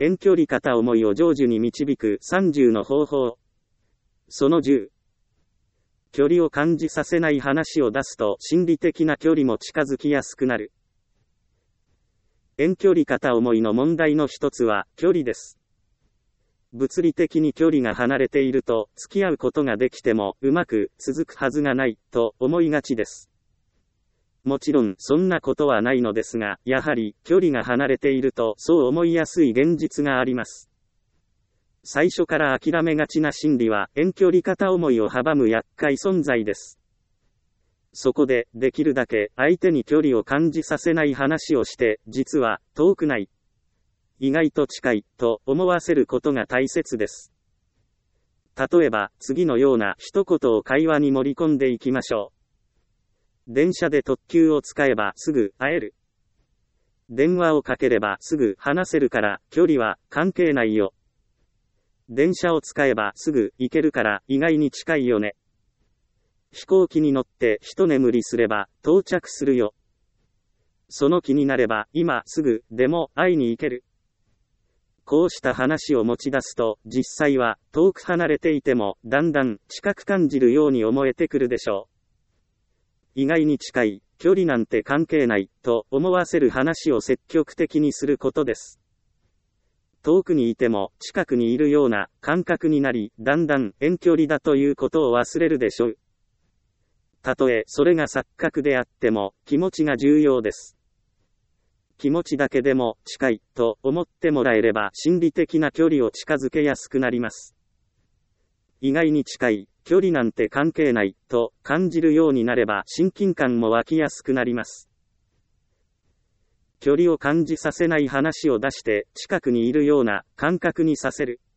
遠距離片思いを成就に導く30の方法。その10。距離を感じさせない話を出すと心理的な距離も近づきやすくなる。遠距離片思いの問題の一つは距離です。物理的に距離が離れていると付き合うことができてもうまく続くはずがないと思いがちです。もちろんそんなことはないのですが、やはり距離が離れているとそう思いやすい現実があります。最初から諦めがちな心理は遠距離片思いを阻む厄介存在です。そこでできるだけ相手に距離を感じさせない話をして、実は遠くない、意外と近いと思わせることが大切です。例えば次のような一言を会話に盛り込んでいきましょう。電車で特急を使えばすぐ会える。電話をかければすぐ話せるから距離は関係ないよ。電車を使えばすぐ行けるから意外に近いよね。飛行機に乗って一眠りすれば到着するよ。その気になれば今すぐでも会いに行ける。こうした話を持ち出すと実際は遠く離れていてもだんだん近く感じるように思えてくるでしょう。意外に近い、距離なんて関係ないと思わせる話を積極的にすることです。遠くにいても近くにいるような感覚になり、だんだん遠距離だということを忘れるでしょう。たとえそれが錯覚であっても気持ちが重要です。気持ちだけでも近いと思ってもらえれば心理的な距離を近づけやすくなります。意外に近い、距離なんて関係ないと感じるようになれば親近感も湧きやすくなります。距離を感じさせない話を出して近くにいるような感覚にさせる。